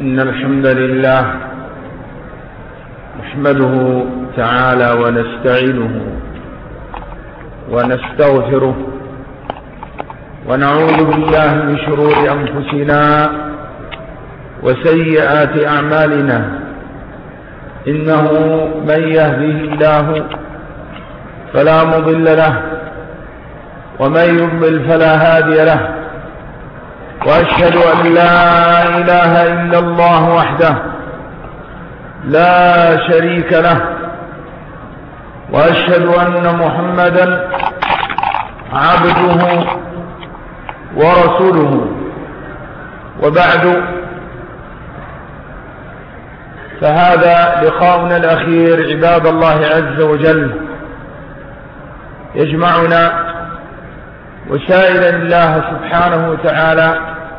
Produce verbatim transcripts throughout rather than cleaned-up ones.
إن الحمد لله نحمده تعالى ونستعينه ونستغفره ونعوذ بالله من شرور أنفسنا وسيئات أعمالنا. إنه من يهده الله فلا مضل له ومن يضلل فلا هادي له، وأشهد أن لا إله إلا الله وحده لا شريك له، وأشهد أن محمدا عبده ورسوله. وبعد، فهذا لقاؤنا الأخير عباد الله عز وجل، يجمعنا وسائلا الله سبحانه وتعالى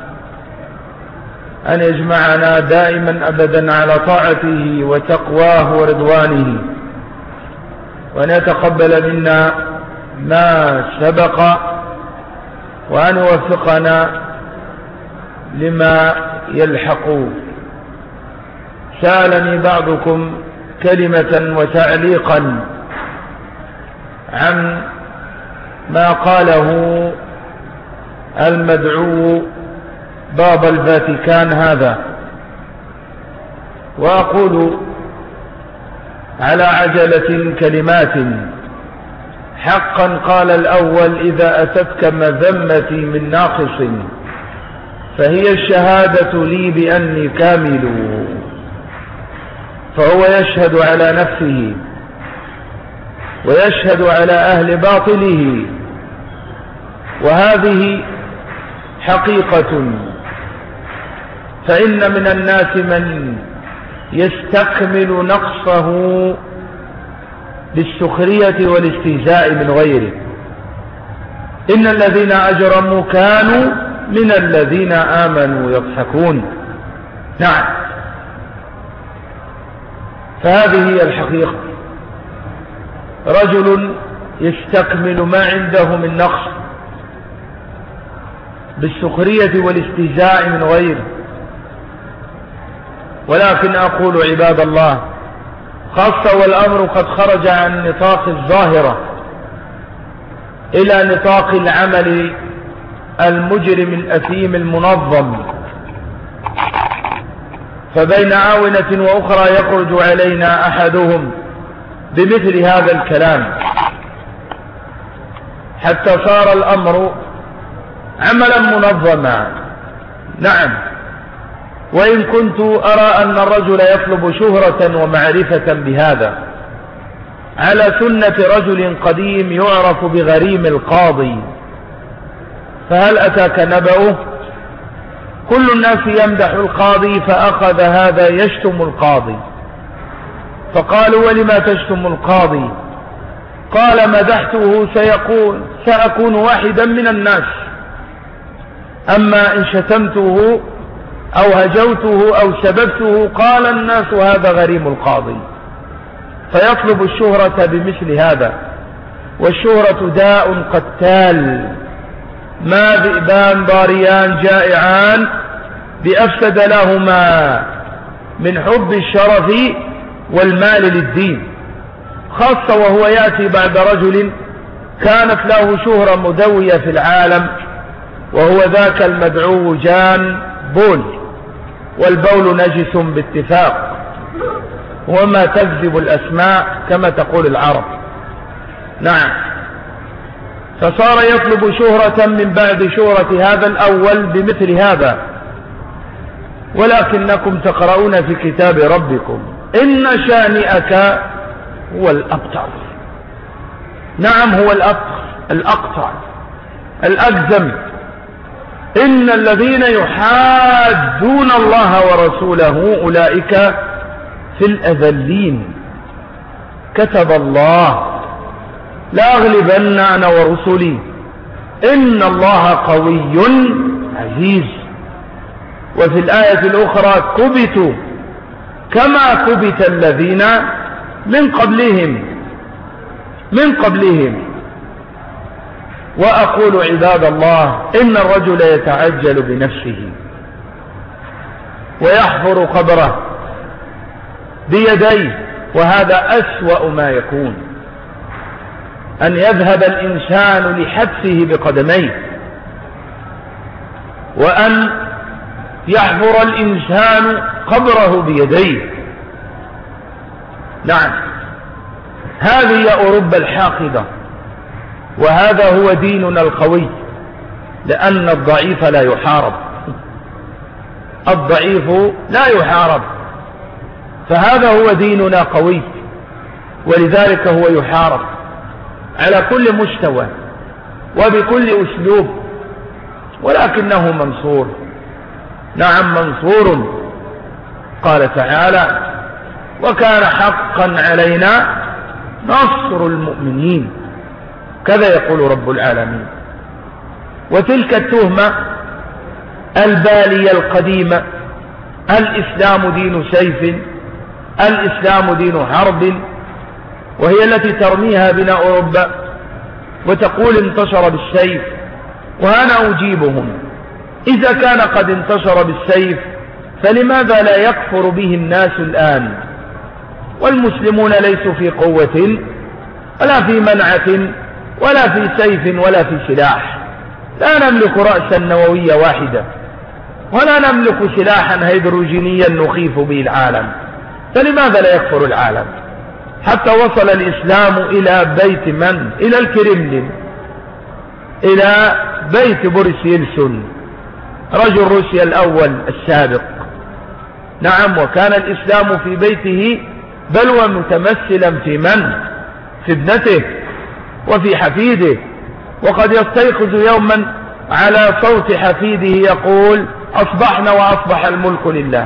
أن يجمعنا دائما أبدا على طاعته وتقواه ورضوانه، وأن يتقبل منا ما سبق، وأن يوفقنا لما يلحق. سألني بعضكم كلمة وتعليقا عن ما قاله المدعو بابا الفاتيكان هذا، وأقول على عجلة كلمات. حقا قال الأول: إذا أتتك مذمتي من ناقص فهي الشهادة لي بأني كامل. فهو يشهد على نفسه ويشهد على أهل باطله، وهذه حقيقة. فإن من الناس من يستكمل نقصه بالسخرية والاستهزاء من غيره. إن الذين أجرموا كانوا من الذين آمنوا يضحكون. نعم، فهذه هي الحقيقة. رجل يستكمل ما عنده من نقص بالسخرية والاستهزاء من غيره. ولكن أقول عباد الله، خاصة والأمر قد خرج عن نطاق الظاهرة إلى نطاق العمل المجرم الأثيم المنظم، فبين آونة وأخرى يخرج علينا أحدهم بمثل هذا الكلام، حتى صار الأمر عملا منظما. نعم، وإن كنت أرى أن الرجل يطلب شهرة ومعرفة بهذا على سنة رجل قديم يعرف بغريم القاضي. فهل أتاك نبأه؟ كل الناس يمدح القاضي، فأخذ هذا يشتم القاضي، فقالوا: ولما تشتم القاضي؟ قال: مدحته سيقول سأكون واحدا من الناس، أما إن شتمته أو هجوته أو سببته قال الناس هذا غريم القاضي. فيطلب الشهرة بمثل هذا، والشهرة داء قتال، ما ذئبان ضاريان جائعان بأفسد لهما من حب الشرف والمال للدين، خاصة وهو يأتي بعد رجل كانت له شهرة مدوية في العالم، وهو ذاك المدعو جان بول. والبول نجس باتفاق، وما تكذب الأسماء كما تقول العرب. نعم، فصار يطلب شهرة من بعد شهرة هذا الأول بمثل هذا. ولكنكم تقرؤون في كتاب ربكم: إن شانئك هو الأبتر. نعم، هو الأبتر الأقطع الأجزم. إن الذين يحادون الله ورسوله أولئك في الأذلين. كتب الله لأغلبن أنا ورسلي إن الله قوي عزيز. وفي الآية الأخرى: كبتوا كما كبت الذين من قبلهم من قبلهم وأقول عباد الله إن الرجل يتعجل بنفسه ويحفر قبره بيديه، وهذا أسوأ ما يكون، أن يذهب الإنسان لحبسه بقدميه، وأن يحفر الإنسان قبره بيديه. نعم، هذه هي أوروبا الحاقدة، وهذا هو ديننا القوي، لأن الضعيف لا يحارب، الضعيف لا يحارب، فهذا هو ديننا قوي، ولذلك هو يحارب على كل مستوى وبكل أسلوب، ولكنه منصور. نعم منصور. قال تعالى: وكان حقا علينا نصر المؤمنين، كذا يقول رب العالمين. وتلك التهمة البالية القديمة، الإسلام دين سيف، الإسلام دين حرب، وهي التي ترميها بنا أوروبا وتقول انتصر بالسيف. وأنا أجيبهم: إذا كان قد انتصر بالسيف فلماذا لا يكفر به الناس الآن؟ والمسلمون ليسوا في قوة ولا في منعة ولا في سيف ولا في سلاح، لا نملك رأسا نووية واحدة ولا نملك سلاحا هيدروجينيا نخيف به العالم، فلماذا لا يكفر العالم؟ حتى وصل الإسلام إلى بيت من؟ إلى الكرملين، إلى بيت بوريس يلسون رجل روسيا الأول السابق. نعم، وكان الإسلام في بيته، بل ومتمثلا في من؟ في ابنته وفي حفيده، وقد يستيقظ يوما على صوت حفيده يقول: أصبحنا وأصبح الملك لله.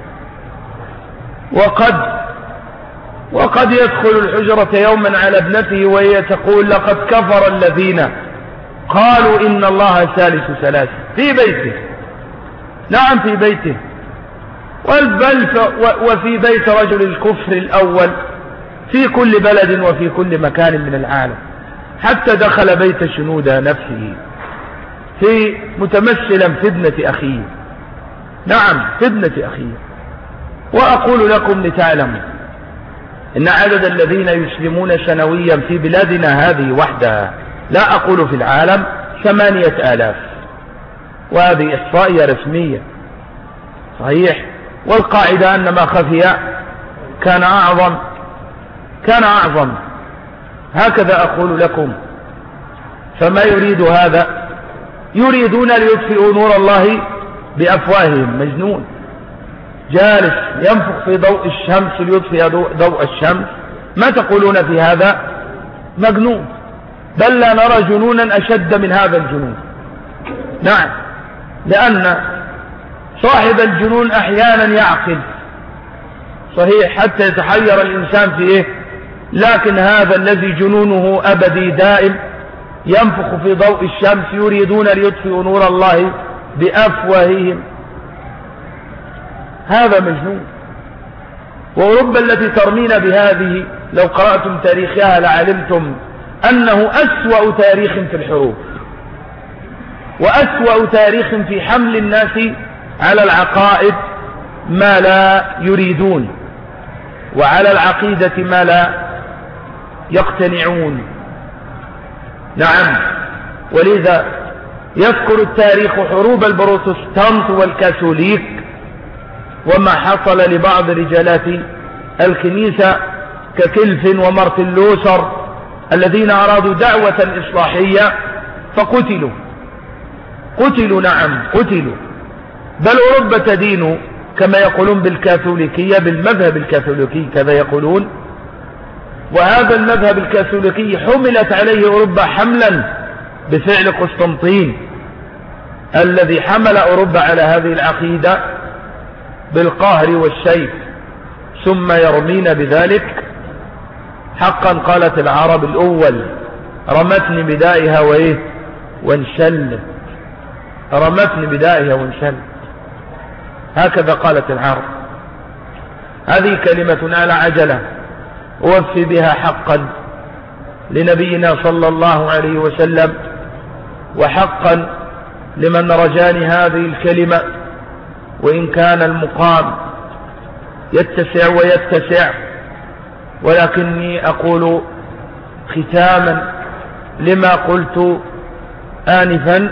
وقد وقد يدخل الحجرة يوما على ابنته وهي تقول: لقد كفر الذين قالوا إن الله ثالث ثلاثة، في بيته. نعم في بيته، بل وفي بيت رجل الكفر الأول في كل بلد وفي كل مكان من العالم، حتى دخل بيت شنودة نفسه في متمثلا في ابنة أخيه. نعم في ابنة أخيه. وأقول لكم لتعلموا إن عدد الذين يسلمون سنويا في بلادنا هذه وحدها، لا أقول في العالم، ثمانية آلاف، وهذه إحصائية رسمية صحيح، والقاعدة أن ما خفي كان أعظم كان أعظم هكذا أقول لكم. فما يريد هذا؟ يريدون ليطفئوا نور الله بأفواههم. مجنون جالس ينفخ في ضوء الشمس ليطفئ ضوء الشمس، ما تقولون في هذا؟ مجنون. بل لا نرى جنونا أشد من هذا الجنون. نعم، لأن صاحب الجنون أحيانا يعقل صحيح حتى يتحير الإنسان في إيه، لكن هذا الذي جنونه أبدي دائم ينفخ في ضوء الشمس يريدون ليطفئوا نور الله بأفواههم، هذا مجنون. وأوروبا التي ترمين بهذه لو قرأتم تاريخها لعلمتم أنه أسوأ تاريخ في الحروب، وأسوأ تاريخ في حمل الناس على العقائد ما لا يريدون، وعلى العقيدة ما لا يقتنعون. نعم، ولذا يذكر التاريخ حروب البروتستانت والكاثوليك وما حصل لبعض رجالات الكنيسة ككلف ومارتن لوثر الذين أرادوا دعوة إصلاحية فقتلوا قتلوا نعم قتلوا. بل أوروبا تدين كما يقولون بالكاثوليكية، بالمذهب الكاثوليكي كذا يقولون، وهذا المذهب الكاثوليكي حملت عليه أوروبا حملا بفعل قسطنطين الذي حمل أوروبا على هذه العقيدة بالقهر والسيف، ثم يرمين بذلك. حقا قالت العرب الأول: رمتني بدائها وإيه وانشلت، رمتني بدائها وانشلت، هكذا قالت العرب. هذه كلمة على عجلة أوفي بها حقا لنبينا صلى الله عليه وسلم، وحقا لمن رجاني هذه الكلمة وإن كان المقام يتسع ويتسع، ولكني أقول ختاما لما قلت آنفا: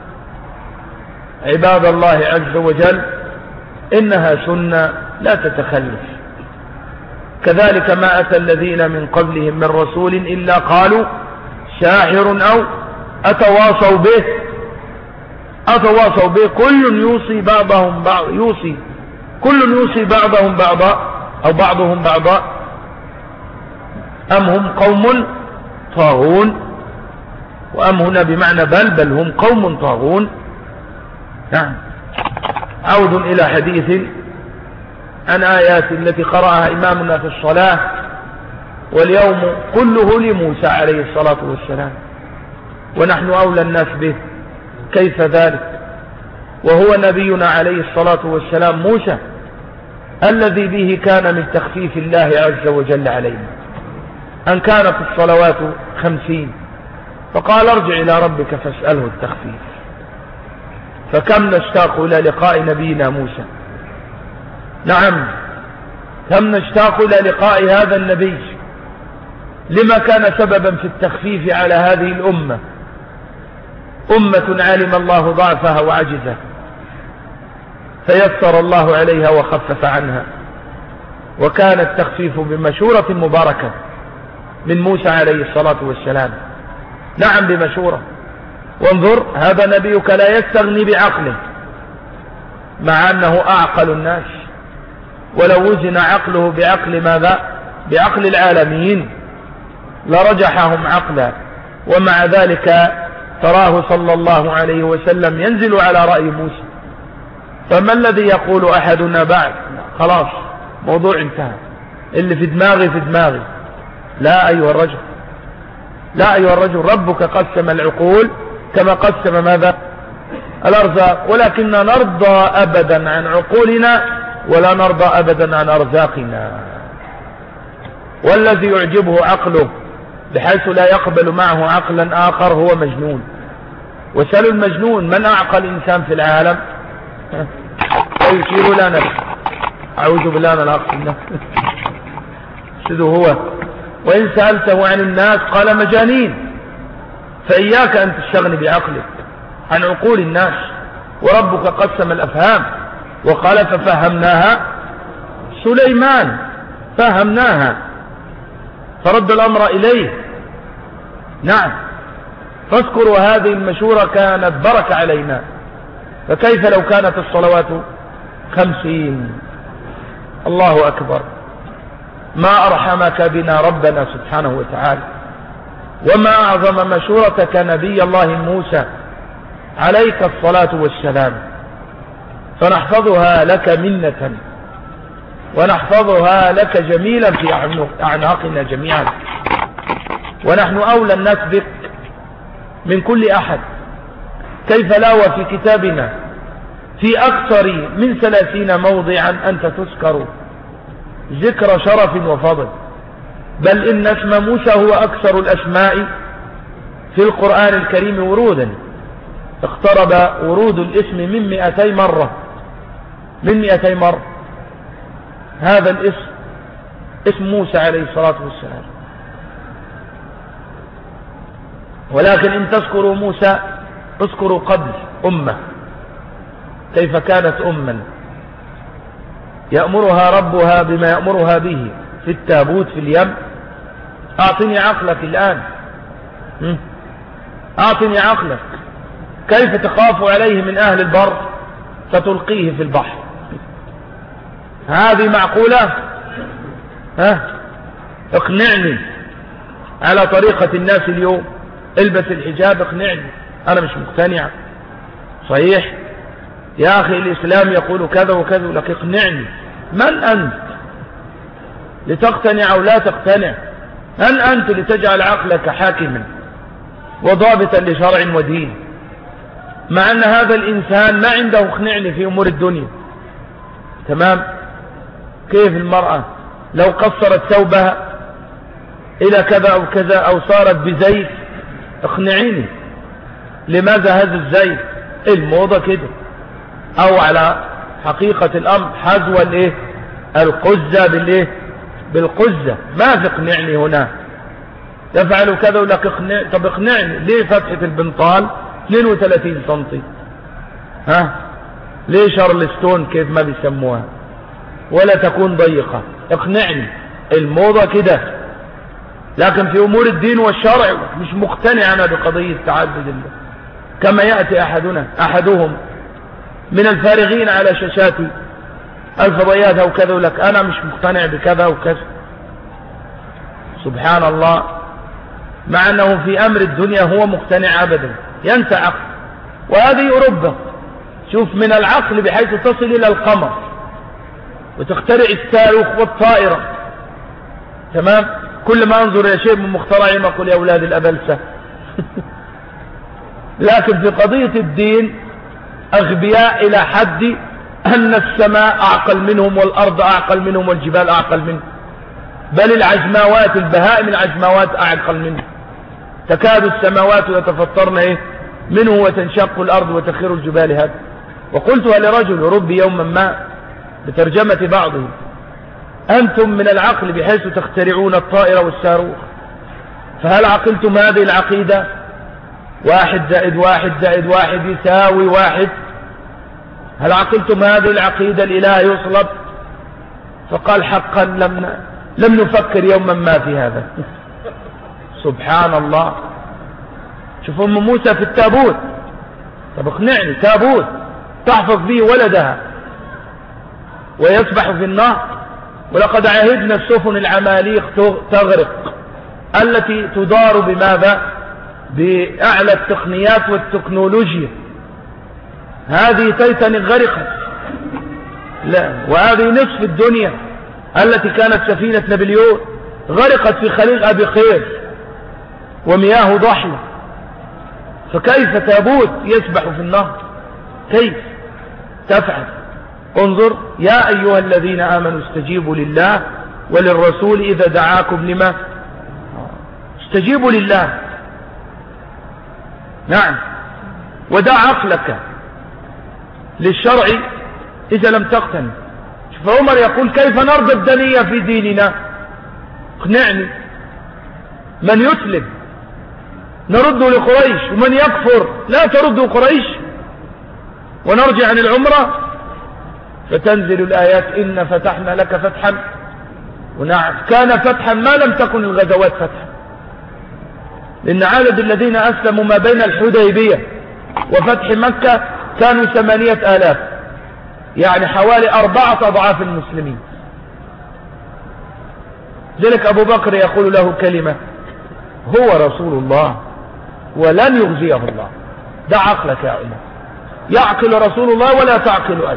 عباد الله عز وجل، إنها سنة لا تتخلف. كذلك ما أتى الذين من قبلهم من رسول إلا قالوا ساحر أو أتواصوا به أتواصوا به كل يوصي بعضهم بعض يوصي كل يوصي بعضهم بعضا أو بعضهم بعضا أم هم قوم طاغون. وأم هنا بمعنى بل بل هم قوم طاغون. نعم. عود إلى حديث عن آيات التي قرأها إمامنا في الصلاة، واليوم كله لموسى عليه الصلاة والسلام، ونحن أولى الناس به. كيف ذلك وهو نبينا عليه الصلاة والسلام موسى الذي به كان من تخفيف الله عز وجل علينا أن كانت الصلوات خمسين، فقال ارجع إلى ربك فاسأله التخفيف. فكم نشتاق إلى لقاء نبينا موسى. نعم، كم نشتاق إلى لقاء هذا النبي لما كان سببا في التخفيف على هذه الأمة، أمة علم الله ضعفها وعجزها فيسر الله عليها وخفف عنها، وكان التخفيف بمشورة مباركة من موسى عليه الصلاة والسلام. نعم بمشورة. وانظر، هذا نبيك لا يستغني بعقله مع أنه أعقل الناس، ولو وزن عقله بعقل ماذا؟ بعقل العالمين لرجحهم عقلا، ومع ذلك تراه صلى الله عليه وسلم ينزل على رأي موسى. فما الذي يقول أحدنا بعد خلاص موضوع انتهى، اللي في دماغي في دماغي؟ لا أيها الرجل، لا أيها الرجل، ربك قسم العقول كما قسم ماذا؟ الأرزاق، ولكننا نرضى أبدا عن عقولنا ولا نرضى أبدا عن أرزاقنا. والذي يعجبه عقله بحيث لا يقبل معه عقلا آخر هو مجنون. وسألوا المجنون من أعقل إنسان في العالم؟ ويشير لنا أعوذ بالله من العقل سيده هو. وإن سألته عن الناس قال مجانين. فإياك أن تستغني بعقلك عن عقول الناس. وربك قسم الأفهام وقال ففهمناها سليمان، فهمناها فرد الأمر إليه. نعم، فاذكروا هذه المشورة كانت بركة علينا. فكيف لو كانت الصلوات خمسين؟ الله أكبر، ما أرحمك بنا ربنا سبحانه وتعالى، وما أعظم مشورتك نبي الله موسى عليك الصلاة والسلام. فنحفظها لك منة ونحفظها لك جميلا في أعناقنا جميعا، ونحن أولى الناس بك من كل أحد. كيف لا وفي كتابنا في أكثر من ثلاثين موضعا أنت تذكر ذكر شرف وفضل، بل إن اسم موسى هو أكثر الأسماء في القرآن الكريم ورودا، اقترب ورود الاسم من مئتي مرة من مئتي مرة. هذا الاسم اسم موسى عليه الصلاة والسلام. ولكن إن تذكروا موسى اذكروا قبل أمة، كيف كانت أما يأمرها ربها بما يأمرها به في التابوت في اليم. أعطني عقلك الآن، أعطني عقلك. كيف تخاف عليه من أهل البر فتلقيه في البحر؟ هذه معقولة؟ ها، اقنعني على طريقة الناس اليوم، البس الحجاب اقنعني. أنا مش مقتنع. صحيح يا أخي الإسلام يقول كذا وكذا، لك اقنعني. من أنت لتقتنع أو لا تقتنع؟ من أنت لتجعل عقلك حاكما وضابطا لشرع ودين، مع أن هذا الإنسان ما عنده اقنعني في أمور الدنيا؟ تمام. كيف المرأة لو قصرت ثوبها إلى كذا أو كذا أو صارت بزيت اقنعيني. لماذا هذا الزيت؟ الموضة كده، أو على حقيقة الأمر حذو الايه القزة بالايه بالقزة. ما في اقنعني هنا تفعل كذا ولك اقنع. طب اقنعني ليه فتحة البنطال اثنين وثلاثين سنتي؟ ها ليه شارلستون كيف ما بيسموها ولا تكون ضيقة؟ اقنعني. الموضة كده. لكن في امور الدين والشرع مش مقتنع انا بقضية تعدد الله. كما يأتي احدنا احدهم من الفارغين على شاشات الفضائيات او كذا لك انا مش مقتنع بكذا وكذا. سبحان الله. مع انه في امر الدنيا هو مقتنع ابدا، ينسى عقل. وهذه اوروبا. شوف من العقل بحيث تصل الى القمر وتخترع الصاروخ والطائرة. تمام. كل ما انظر يا شيء من مخترعهم اقول يا اولاد الابلسة. لكن في قضية الدين اغبياء الى حد ان السماء اعقل منهم والارض اعقل منهم والجبال اعقل منهم، بل العجماوات البهائم العجماوات اعقل منهم. تكاد السماوات يتفطرن ايه منه وتنشق الارض وتخر الجبال هذا. وقلتها لرجل ربي يوما ما بترجمة بعضهم انتم من العقل بحيث تخترعون الطائرة والصاروخ، فهل عقلتم هذه العقيدة؟ واحد زائد واحد زائد واحد يساوي واحد. هل عقلتم هذه العقيدة الاله يصلب؟ فقال حقا لم لم نفكر يوما ما في هذا. سبحان الله. شوف ام موسى في التابوت. طب اقنعني تابوت تحفظ به ولدها ويسبح في النهر. ولقد عهدنا السفن العماليق تغرق التي تدار بماذا؟ بأعلى التقنيات والتكنولوجيا. هذه تيتانيك غرقت. لا، وهذه نصف الدنيا التي كانت سفينة نابليون غرقت في خليج أبي قير ومياه ضحلة. فكيف تابوت يسبح في النهر؟ كيف تفعل؟ انظر يا أيها الذين آمنوا استجيبوا لله وللرسول إذا دعاكم لما. استجيبوا لله. نعم. ودع عقلك للشرع إذا لم تقتنع. فعمر يقول كيف نرضى الدنيا في ديننا؟ اقنعني. من يسلم نرد لقريش ومن يكفر لا ترد قريش. ونرجع عن العمرة فتنزل الآيات إن فتحنا لك فتحا. ونعم كان فتحا ما لم تكن الغزوات فتحا، لأن عدد الذين أسلموا ما بين الحديبية وفتح مكة كانوا ثمانية آلاف، يعني حوالي أربعة أضعاف المسلمين. ذلك أبو بكر يقول له كلمة هو رسول الله ولن يغزيه الله. دع عقلك يا عمر. يعقل رسول الله ولا تعقل أنت.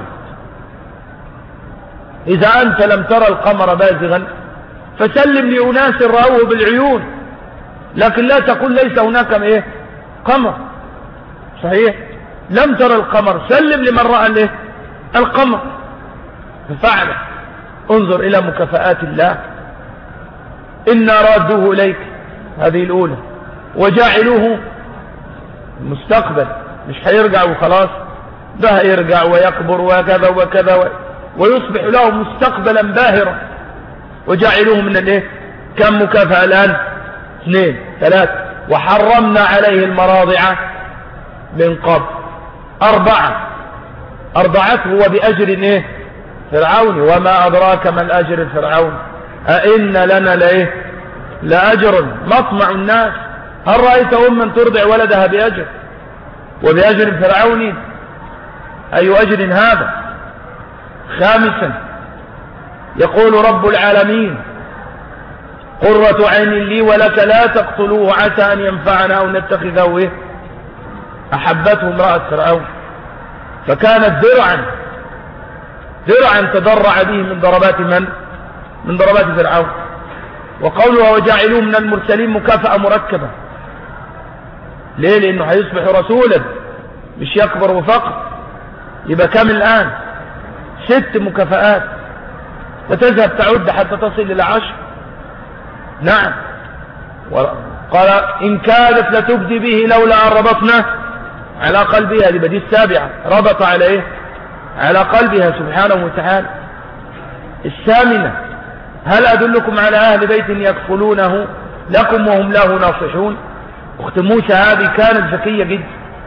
إذا أنت لم ترى القمر بازغا فسلم لأناس رأوه بالعيون، لكن لا تقول ليس هناك إيه قمر. صحيح لم ترى القمر سلم لمن رأى له القمر ففعل. انظر إلى مكافآت الله. إنا رادوه إليك هذه الأولى وجاعلوه المستقبل، مش هيرجع وخلاص، ده يرجع ويكبر وكذا وكذا و... ويصبح له مستقبلا باهرا. وجعلوه من الايه كم مكافأة الآن؟ اثنين ثلاث. وحرمنا عليه المراضع من قبل. أربعة أرضعته بأجر ايه فرعون. وما أدراك ما الأجر الفرعون أئن لنا لإيه لأجر مطمع الناس. هل رأيت أما ترضع ولدها بأجر وبأجر فرعوني؟ أي أجر هذا؟ خامسا يقول رب العالمين قرة عين لي ولك لا تقتلوه عسى أن ينفعنا أو نتخذه إيه؟ أحبته امرأة فرعون فكانت درعا درعا تضرع به من ضربات من من ضربات فرعون. وقولها وجاعلوه من المرسلين مكافأة مركبة. ليه؟ لأنه هيصبح رسولا مش يكبر وفقط. يبقى كم الآن؟ ست مكافآت وتذهب تعد حتى تصل إلى عشر. نعم. قال إن كادت لتبدي به لولا أن ربطنا على قلبها. دي بدي السابعة ربط على إيه على قلبها سبحانه وتعالى. الثامنة: هل أدلكم على أهل بيت يكفلونه لكم وهم له ناصحون؟ أخت موسى هذه كانت ذكية جدا.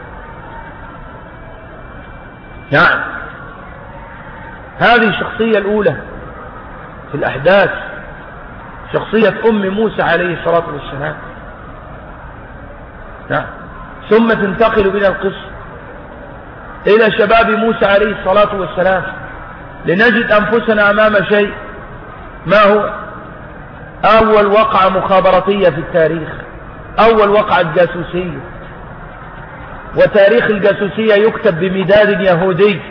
نعم، هذه الشخصية الأولى في الأحداث، شخصية أم موسى عليه الصلاة والسلام. نعم. ثم تنتقل بنا القصة إلى شباب موسى عليه الصلاة والسلام لنجد أنفسنا أمام شيء. ما هو؟ أول وقعة مخابراتية في التاريخ، أول وقعة جاسوسية، وتاريخ الجاسوسية يكتب بمداد يهودي.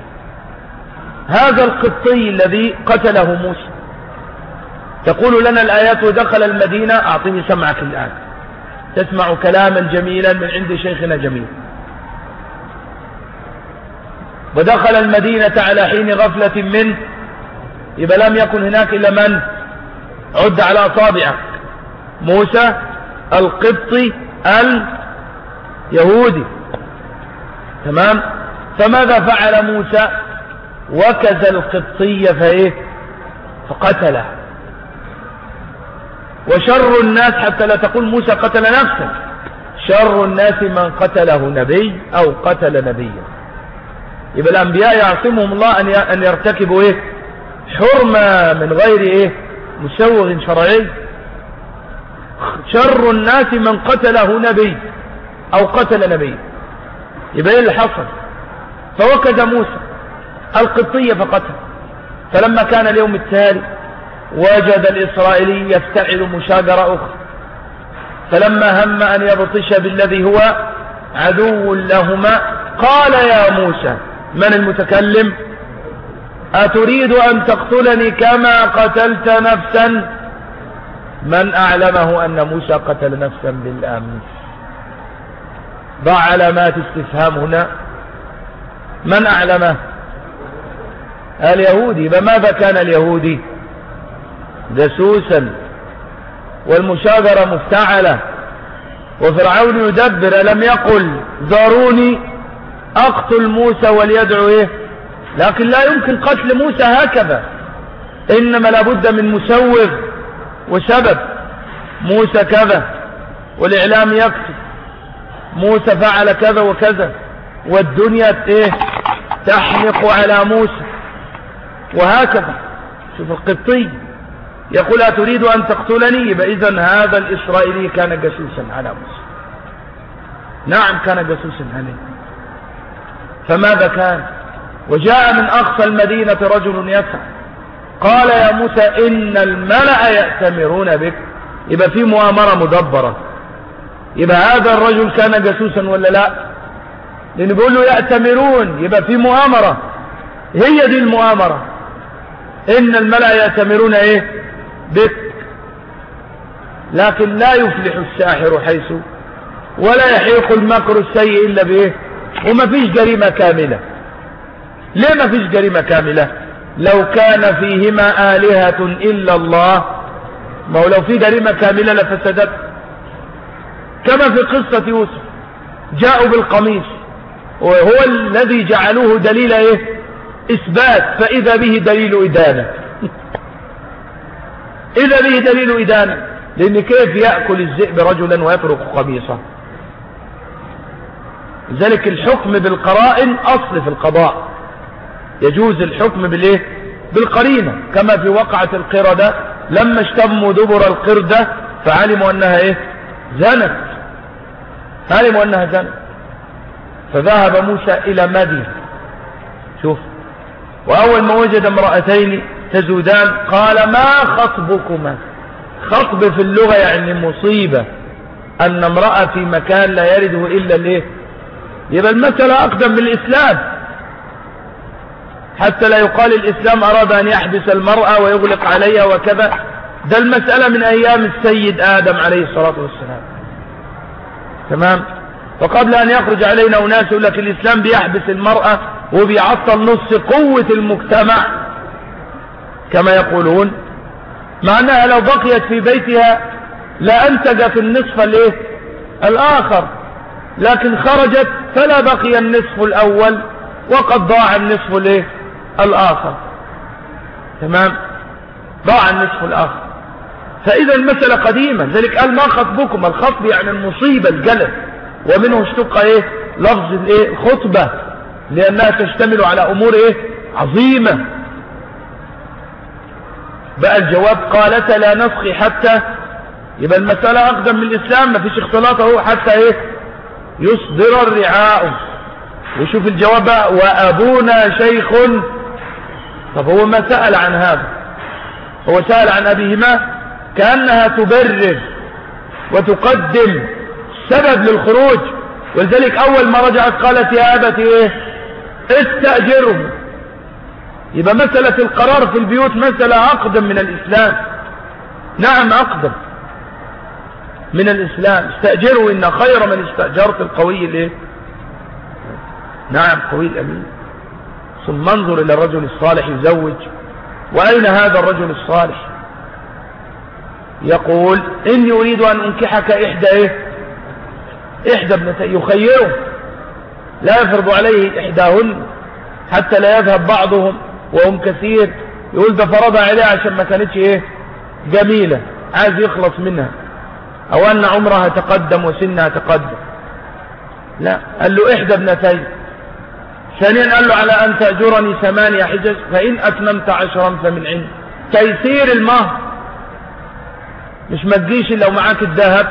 هذا القبطي الذي قتله موسى، تقول لنا الآيات: ودخل المدينة، أعطني سمعك الآن تسمع كلاما جميلا من عند شيخنا جميل. ودخل المدينة على حين غفلة منه، يبقى لم يكن هناك إلا من عد على أصابعك: موسى القبطي اليهودي. تمام. فماذا فعل موسى؟ وكز القبطي فايه فقتله. وشر الناس، حتى لا تقول موسى قتل نفسه، شر الناس من قتله نبي أو قتل نبيا. يبقى الأنبياء يعصمهم الله أن يرتكبوا إيه؟ حرمة من غير إيه؟ مسوغ شرعي. شر الناس من قتله نبي أو قتل نبي. يبقى إيه اللي حصل؟ فوكز موسى القبطية فقتل. فلما كان اليوم التالي وجد الإسرائيلي يفتعل مشاجرة أخرى، فلما هم أن يبطش بالذي هو عدو لهما قال: يا موسى. من المتكلم؟ أتريد أن تقتلني كما قتلت نفسا؟ من أعلمه أن موسى قتل نفسا بالأمس؟ ضع علامات استفهام هنا. من أعلمه؟ اليهودي. بماذا كان اليهودي؟ جاسوسا، والمشاجرة مفتعلة، وفرعون يدبر. ألم يقل ذروني أقتل موسى وليدعو إيه؟ لكن لا يمكن قتل موسى هكذا، إنما لابد من مسوغ وسبب. موسى كذا، والإعلام يكتب موسى فعل كذا وكذا، والدنيا إيه؟ تحمق على موسى، وهكذا. شوف القبطي يقول: أتريد أن تقتلني؟ يبقى إذن هذا الإسرائيلي كان جاسوسا على موسى. نعم، كان جاسوسا عليه. فماذا كان؟ وجاء من أقصى المدينة رجل يسعى قال: يا موسى إن الملأ يأتمرون بك. يبقى في مؤامرة مدبرة. يبقى هذا الرجل كان جاسوسا ولا لا؟ لأن بيقول له يأتمرون، يبقى في مؤامرة. هي دي المؤامرة، إن الملأ يأتمرون إيه؟ بك. لكن لا يفلح الساحر حيث ولا يحيق المكر السيء إلا بإيه؟ وما فيش جريمة كاملة. ليه ما فيش جريمة كاملة؟ لو كان فيهما آلهة إلا الله، ما هو لو في جريمة كاملة لفسدت. كما في قصة يوسف، جاءوا بالقميص وهو الذي جعلوه دليل إيه؟ إثبات، فإذا به دليل إدانة. إذا به دليل إدانة، لأن كيف يأكل الذئب رجلا ويترك قميصه؟ لذلك الحكم بالقرائن أصل في القضاء. يجوز الحكم بالإيه؟ بالقرينة، كما في وقعة القردة لما اشتموا دبر القردة فعلموا أنها إيه؟ زنت. علموا أنها زنت. فذهب موسى إلى مدين. شوف، وأول ما وجد امرأتين تزودان قال: ما خطبكما؟ خطب في اللغة يعني مصيبة، أن امرأة في مكان لا يرده إلا الإيه؟ يبقى المسألة أقدم من الإسلام، حتى لا يقال الإسلام أراد أن يحبس المرأة ويغلق عليها وكذا. ده المسألة من أيام السيد آدم عليه الصلاة والسلام. تمام. وقبل أن يخرج علينا أناس يقول لك الإسلام بيحبس المرأة وبيعطل نص قوة المجتمع كما يقولون، مع أنها لو بقيت في بيتها لأنتجت النصف الإيه؟ الآخر، لكن خرجت فلا بقي النصف الأول وقد ضاع النصف الايه الاخر. تمام، ضاع النصف الاخر. فاذا المسألة قديمة. ذلك قال ما خطبكم، الخطب يعني المصيبة الجلد، ومنه اشتق ايه لفظ الايه الخطبة، لانها تشتمل على امور ايه عظيمة. بقى الجواب قالت لا نسقي حتى، يبقى المسألة اقدم من الاسلام، ما فيش اختلاط اهو، حتى ايه يصدر الرعاء. وشوف الجواب بقى وابونا شيخ. طب هو ما سأل عن هذا، هو سأل عن ابيهما، كأنها تبرر وتقدم سبب للخروج. ولذلك اول ما رجعت قالت يا ابت ايه استأجره. يبقى مسألة القرار في البيوت مسألة اقدم من الاسلام. نعم اقدم من الاسلام. استأجره ان خير من استأجرت القوي الايه نعم قوي الامين. ثم انظر الى الرجل الصالح يزوج. واين هذا الرجل الصالح؟ يقول اني اريد ان انكحك احدى ايه احدى ابنتي، يخيره، لا يفرض عليه احداهن حتى لا يذهب بعضهم وهم كثير يقول ده فرضها عليه عشان ما كانتش ايه جميلة، عايز يخلص منها، او ان عمرها تقدم وسنها تقدم. لا، قال له احدى ابنتين. ثانيا قال له على ان تأجرني ثمانية حجج فان اتممت عشرا فمن عندي. تيسير المهر، مش ما تجيش لو معاك الذهب.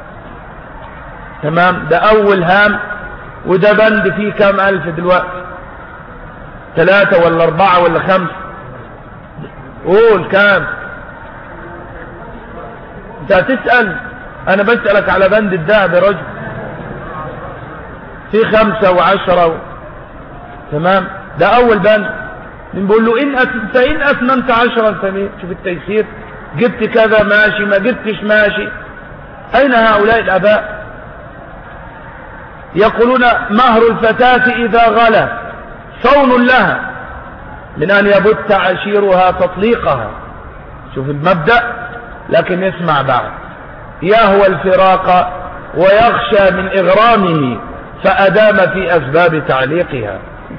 تمام، ده اول هام. وده بند فيه كام الف دلوقتي؟ ثلاثة ولا اربعة ولا خمسة؟ قول كام. انت هتسأل، انا بسألك على بند الذهب يا رجل. في خمسة وعشرة و... تمام، ده اول بند. من بقول له ان أت... فإن اتممت عشرا فمين. شوف التيسير، جبت كذا ماشي، ما جبتش ماشي. اين هؤلاء الاباء؟ يقولون مهر الفتاة اذا غلا صون لها من ان يبت عشيرها تطليقها. شوف المبدأ. لكن اسمع بعد، يهوى الفراق ويخشى من اغرامه فادام في اسباب تعليقها.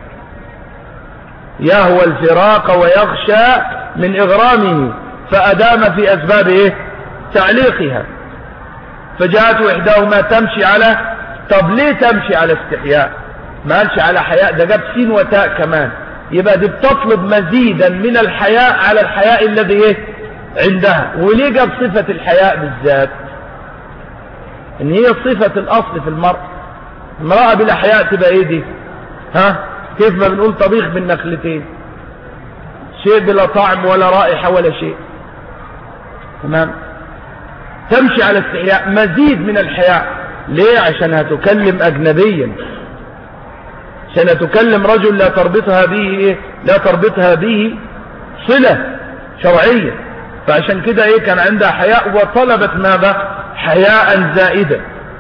يهوى الفراق ويخشى من اغرامه فأدام في أسباب إيه؟ تعليقها. فجاءت إحداهما تمشي على، طب ليه تمشي على استحياء؟ ما قالش على حياء، ده جاب سين وتاء كمان. يبقى دي بتطلب مزيدا من الحياء على الحياء الذي إيه عندها. وليه جاب صفة الحياء بالذات؟ إن هي صفة الأصل في المرأة. المرأة بلا حياء تبقى إيه دي؟ ها؟ كيف ما بنقول طبيخ بالنخلتين، شيء بلا طعم ولا رائحة ولا شيء. تمام، تمشي على استحياء، مزيد من الحياء. ليه؟ عشان هتكلم أجنبيا، عشان هتكلم رجل لا تربطها به إيه؟ لا تربطها به صلة شرعية. فعشان كده إيه كان عندها حياء وطلبت ماذا؟ حياء زائدا.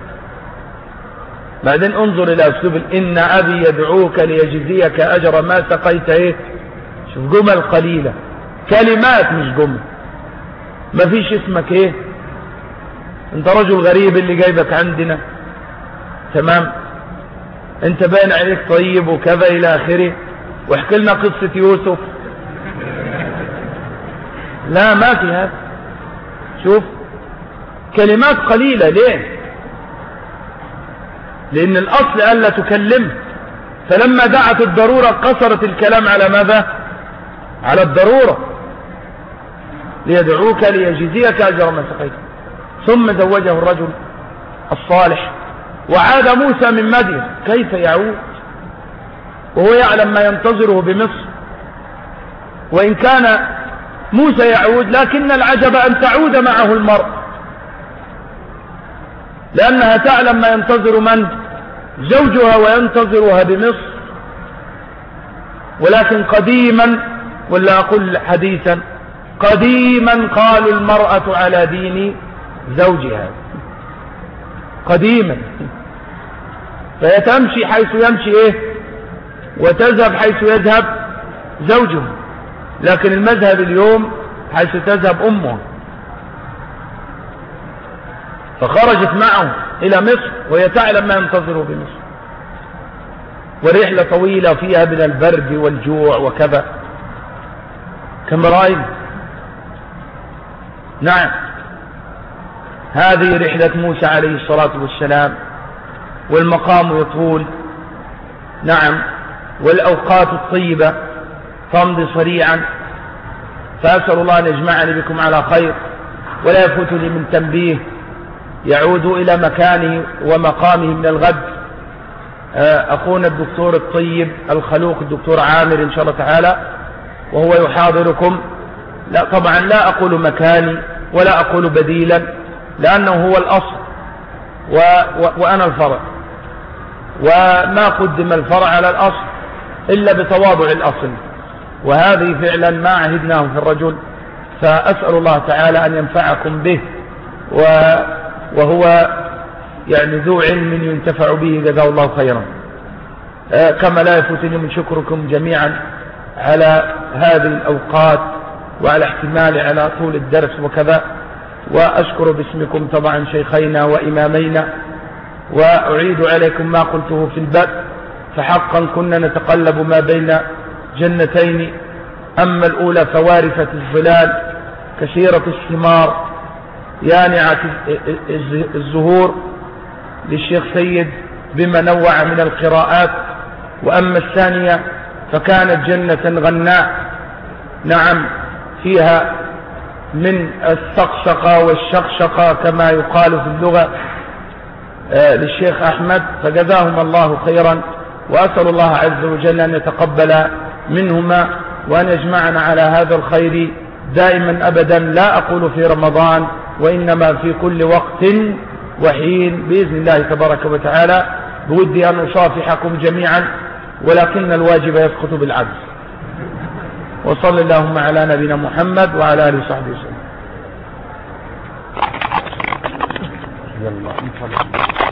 بعدين انظر إلى أسلوب إن أبي يدعوك ليجزيك أجر ما سقيت إيه. شوف جمل قليلة، كلمات مش جمل. ما فيش اسمك ايه، انت رجل غريب اللي جايبك عندنا. تمام، انت باين عليك طيب وكذا الى اخره. واحكي لنا قصة يوسف. لا، ما في هذا. شوف كلمات قليلة. ليه؟ لان الاصل الا تكلم. فلما دعت الضرورة قصرت الكلام على ماذا؟ على الضرورة. ليدعوك ليجزيك أجر ما سقيت. ثم زوجه الرجل الصالح. وعاد موسى من مدين. كيف يعود وهو يعلم ما ينتظره بمصر؟ وإن كان موسى يعود، لكن العجب أن تعود معه المرء، لأنها تعلم ما ينتظر من؟ زوجها، وينتظرها بمصر. ولكن قديما، ولا أقول حديثا، قديما قالوا المرأة على دين زوجها. قديما. فهي تمشي حيث يمشي ايه، وتذهب حيث يذهب زوجها. لكن المذهب اليوم حيث تذهب امها. فخرجت معه الى مصر وهي تعلم ما ينتظره بمصر. ورحلة طويلة فيها من البرد والجوع وكذا، كما رأينا. نعم، هذه رحلة موسى عليه الصلاة والسلام، والمقام يطول. نعم، والأوقات الطيبة تمضي سريعا، فأسأل الله أن يجمعني بكم على خير، ولا يفوتني من تنبيه يعود إلى مكانه ومقامه من الغد أخونا الدكتور الطيب الخلوق الدكتور عامر إن شاء الله تعالى، وهو يحاضركم. لا طبعا لا أقول مكاني ولا أقول بديلا، لأنه هو الأصل و... و... وأنا الفرع، وما قدم الفرع على الأصل إلا بتواضع الأصل، وهذه فعلا ما عهدناه في الرجل. فأسأل الله تعالى أن ينفعكم به، و... وهو يعني ذو علم ينتفع به، جزاه الله خيرا. آه كما لا يفوتني من شكركم جميعا على هذه الأوقات وعلى احتمال على طول الدرس وكذا، وأشكر باسمكم طبعا شيخينا وإمامينا، وأعيد عليكم ما قلته في البدء، فحقا كنا نتقلب ما بين جنتين، أما الأولى فوارفة الظلال كثيرة الثمار يانعة الزهور للشيخ سيد بما نوع من القراءات، وأما الثانية فكانت جنة غناء، نعم، فيها من السقسقة والشقشقة كما يقال في اللغة آه للشيخ أحمد، فجزاهم الله خيرا، وأسأل الله عز وجل أن يتقبل منهما وأن يجمعنا على هذا الخير دائما أبدا، لا أقول في رمضان وإنما في كل وقت وحين بإذن الله تبارك وتعالى. بودي أن أصافحكم جميعا، ولكن الواجب يسقط بالعجز. وصلى اللهم على نبينا محمد وعلى آله وصحبه وسلم.